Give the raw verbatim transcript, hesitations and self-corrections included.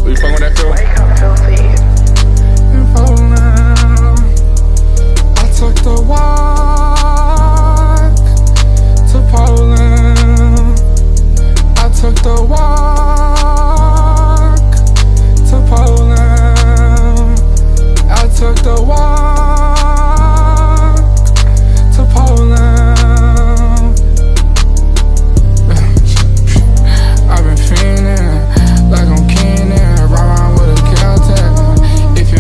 You fucking with that feel? Wake up filthy.